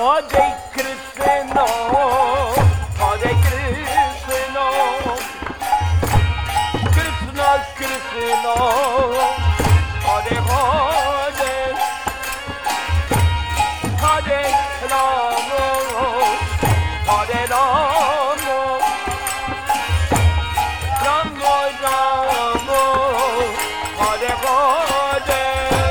Hare Krishna, Hare Krishna, Krishna Krishna, Hare Hare, Hare Rama, Hare Rama, Rama Rama, Hare Hare.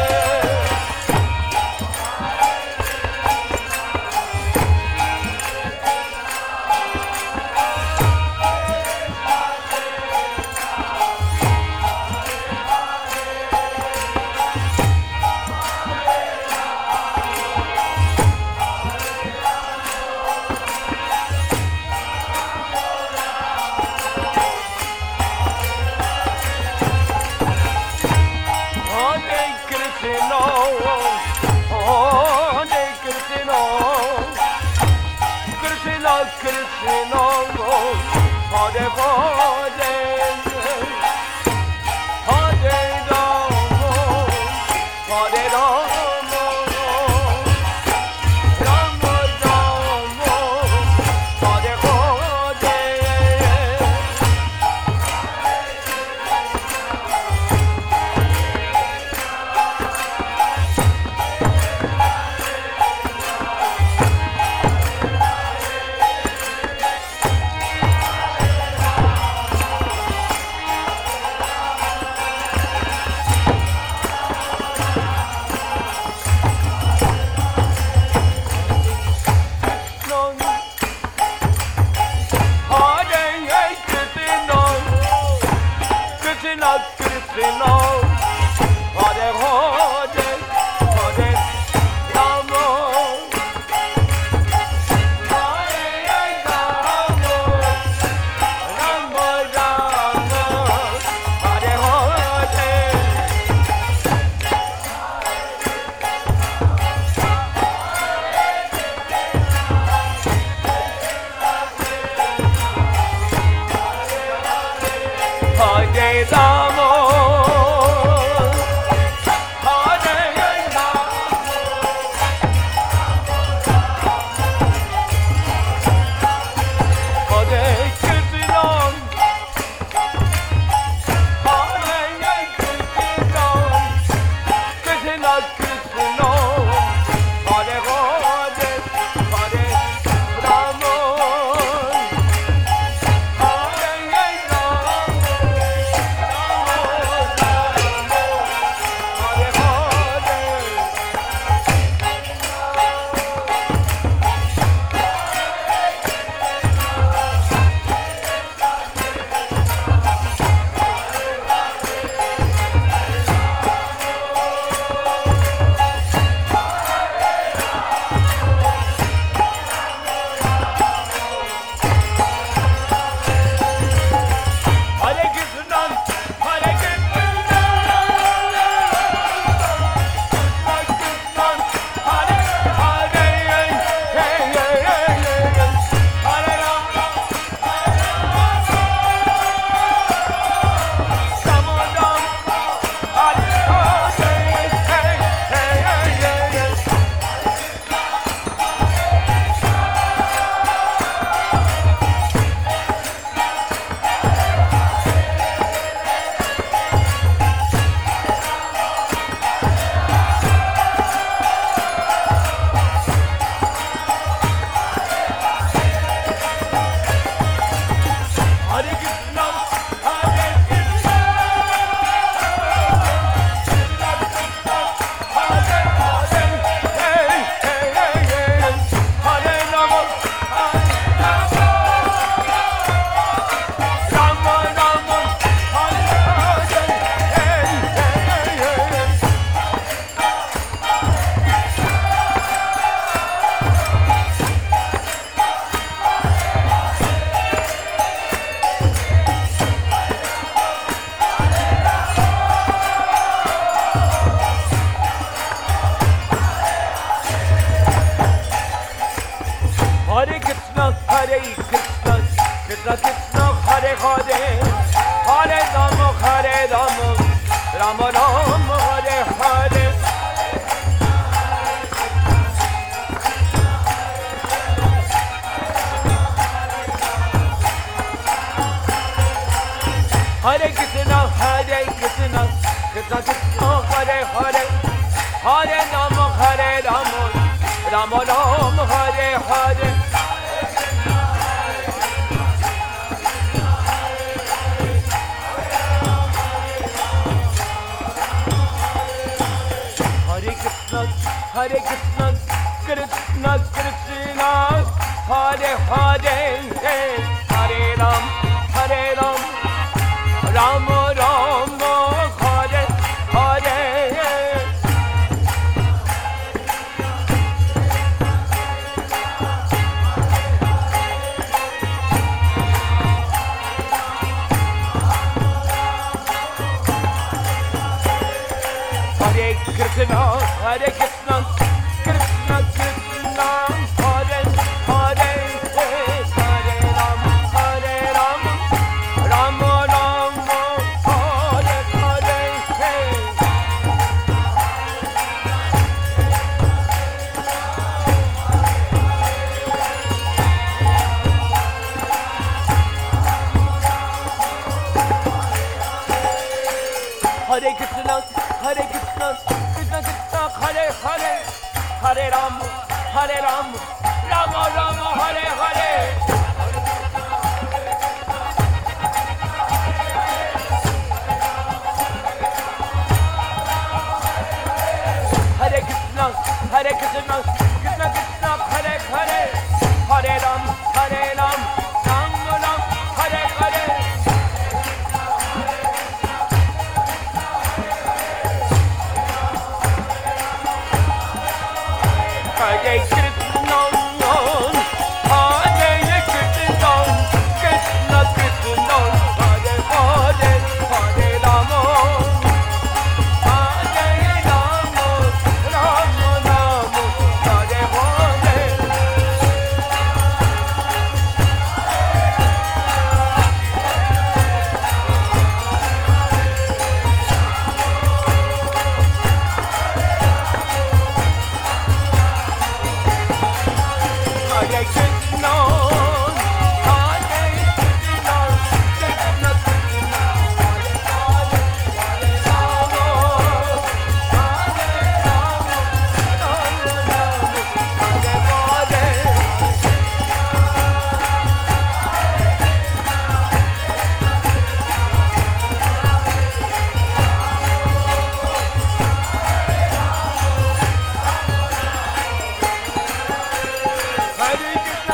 Krishna, Hare Hare, Hare Rama, Hare Rama, Rama Rama, Hare Hare. Krishna, Krishna, Hare Hare, Hare Rama, Hare Rama, Rama Rama, Hare Hare. Hare Rama, Hare Rama, Hare Krishna, Hare Krishna, Krishna Krishna, Hare Hare, Hare Rama, Hare Rama. Hare Krishna, Hare Krishna, Krishna Krishna, Hare Hare, Hare Rama, Rama Rama, Hare Hare Krishna, Hare Krishna, Hare Hare, Hare Rama, Rama Rama, Hare Hare Krishna, Hare Krishna, Krishna Krishna, Hare Hare, Hare Rama, Rama Rama, Hare Hare. Hare Krishna, Krishna Krishna, Hare Hare, Hare Rama, Rama Rama, Hare Hare. Hare Krishna, Krishna Krishna, Hare Hare, Hare Ram, Rama Rama, Hare Hare. Hare Krishna, Krishna Krishna, Hare Hare, Hare Ram, Rama Rama, Hare Hare. Hare Krishna, Krishna Krishna, Hare Hare, Hare Ram, Rama Rama, Hare Hare. Hare Krishna, Krishna Krishna, Hare Hare, Hare Ram, Rama Rama, Hare Hare. Hare Krishna, Krishna Krishna, Hare Hare, Hare Rama, Rama Rama, Hare Hare. Hare Krishna, Krishna Krishna, Hare Rama, Hare Hare. Hare Krishna,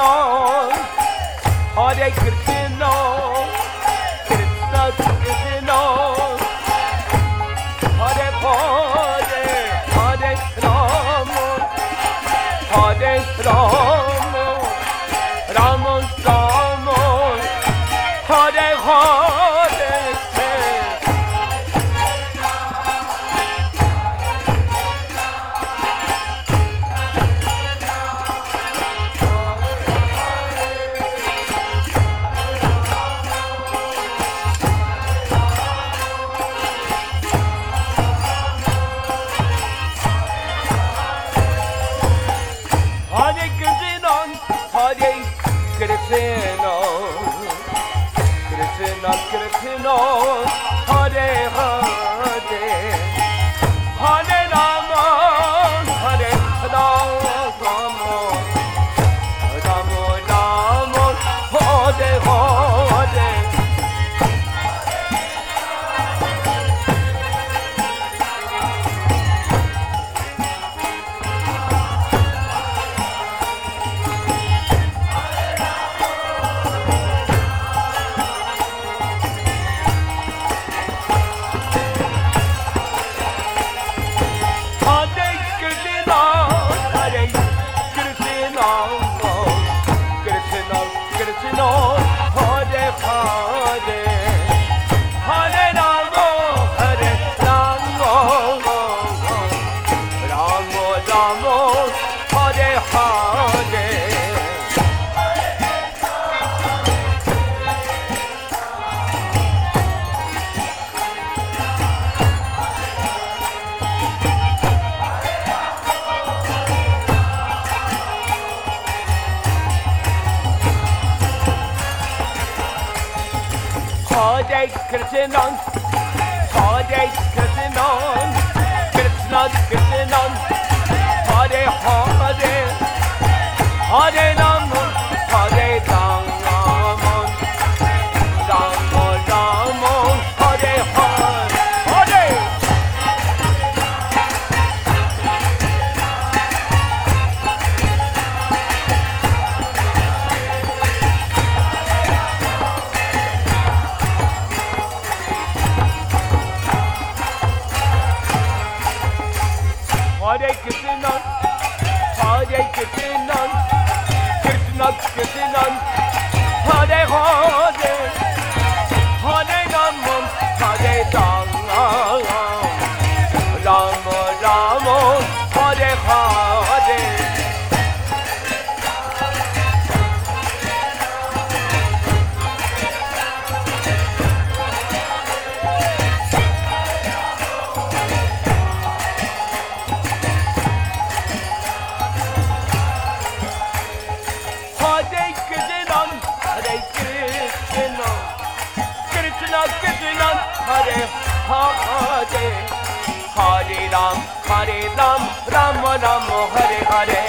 Krishna, Hare Krishna, Krishna Krishna, Hare Hare, Hare Rama, Hare Rama, Rama Rama, Hare Hare. Krishna, Krishna, Hare Hare, Hare Rama, Hare Rama, Rama Rama, Hare Hare. Hare Krishna, Hare Krishna, Krishna Krishna, Hare Hare, Hare Rama, Hare Rama, Rama Rama, Hare Hare. Hare Krishna, Hare Krishna, Krishna Krishna, Hare Hare, Hare Rama, Hare Rama, Rama Rama, Hare Hare. Hare Hare, Hare Ram, Hare Ram, Rama Rama, Hare Hare.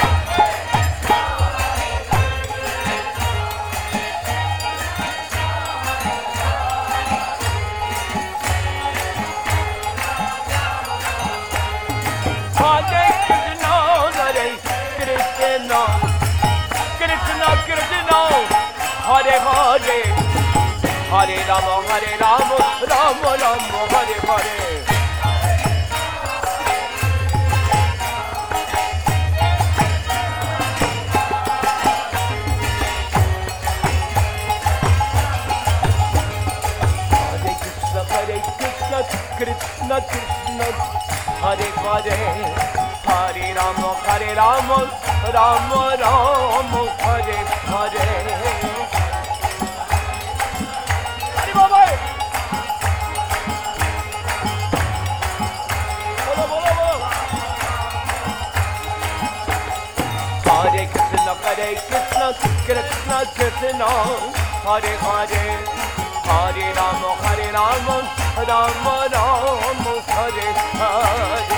Hare Krishna, Hare Krishna, Krishna Krishna, Hare Hare, Hare Rama, Hare Rama, Rama Rama, Hare Hare. Krishna Krishna, Hare Hare, Hare Rama, Hare Rama, Rama Rama, Hare Hare. Hare Baba. Bolo bolo bolo. Hare Krishna, Hare Krishna, Krishna Krishna, Hare Hare, Hare Rama, Hare Rama, Rama Rama, Hare Hare.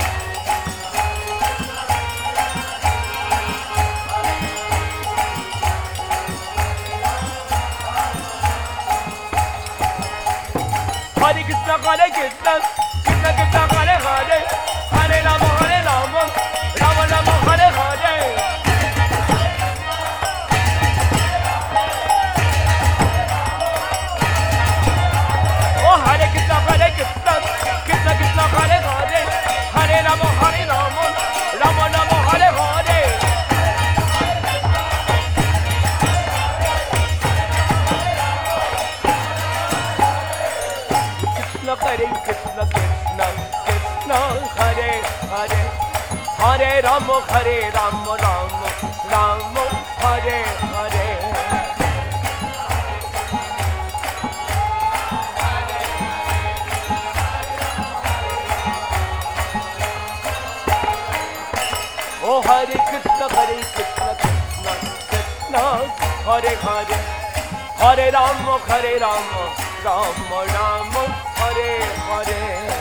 Hare Krishna, Hare Krishna, Krishna Krishna, Hare Hare, Hare Rama, Rama Rama, Hare Hare. Hare Rama Rama Rama Hare Hare. Oh Hare Krishna Krishna Krishna Hare Hare, Hare Rama Rama Rama Hare Hare.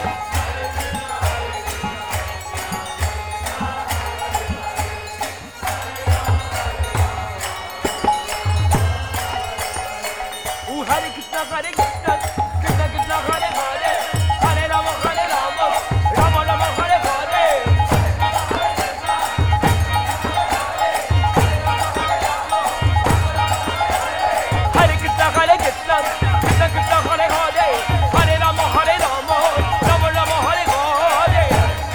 Hare Krishna Krishna Krishna Hare Hare, Hare Rama Rama Rama Hare Hare. Hare Krishna Krishna Krishna Hare Hare, Hare Rama Rama Rama Hare Hare.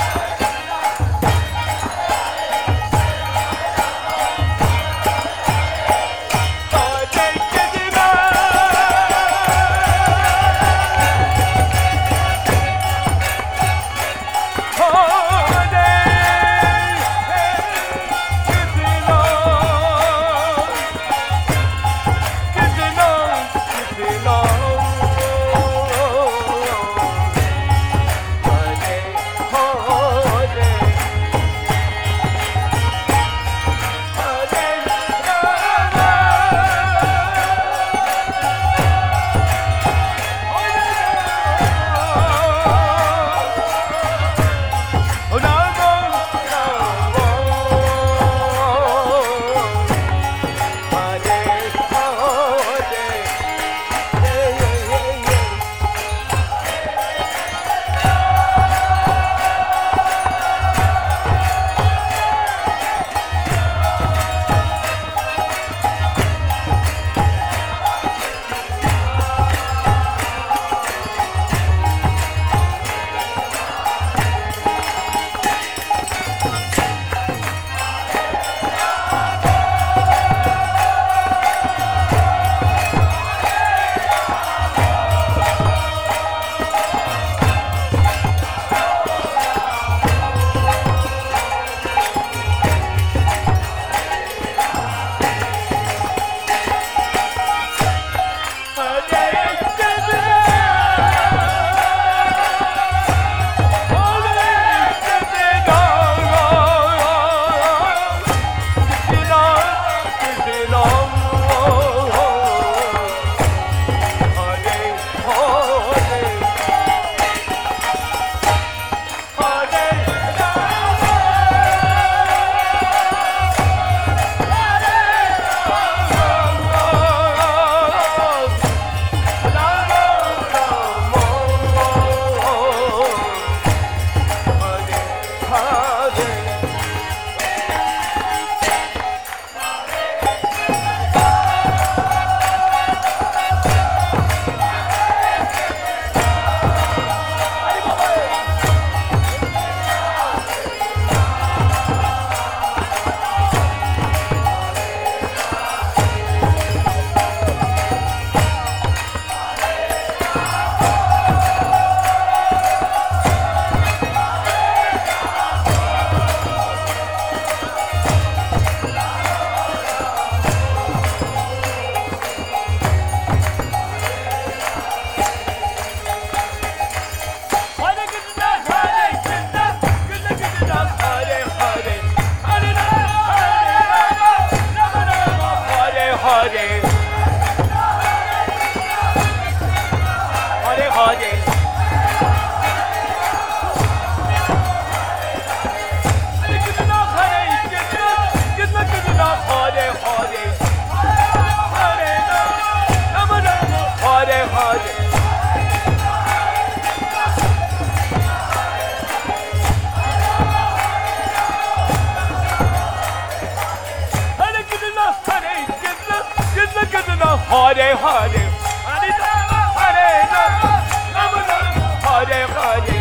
Hare Hare, Hare Rama, Hare Rama, Rama Rama, Hare Hare.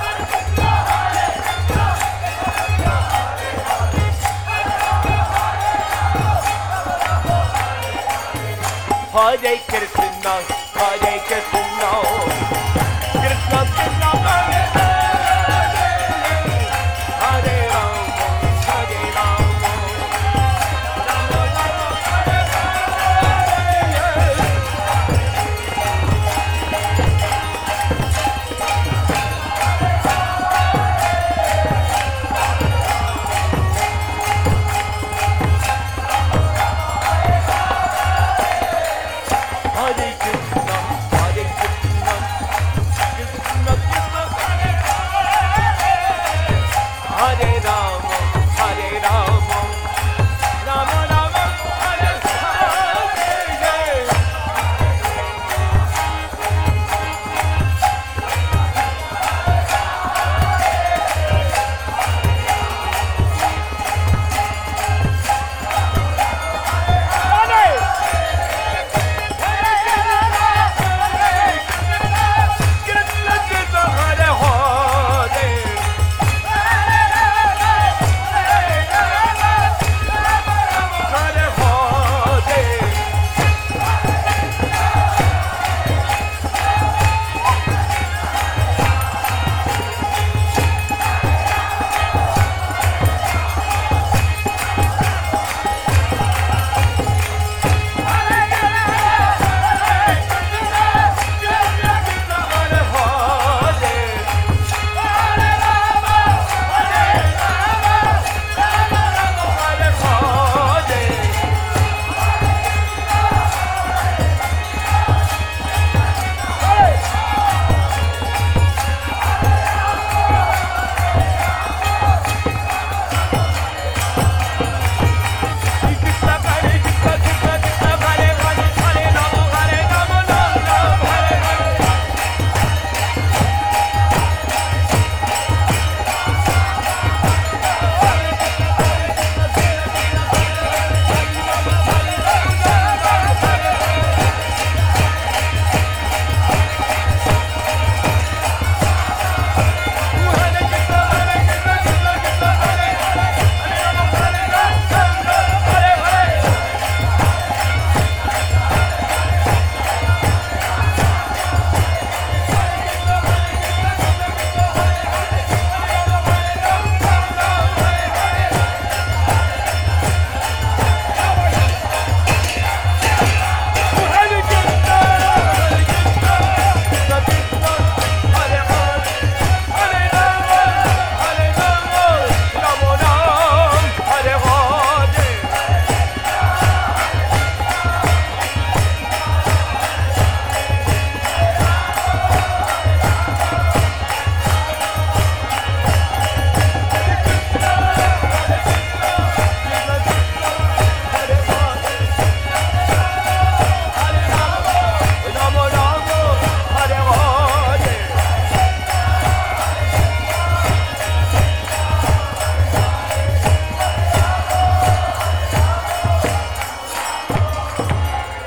Hare Krishna, Krishna Krishna, Hare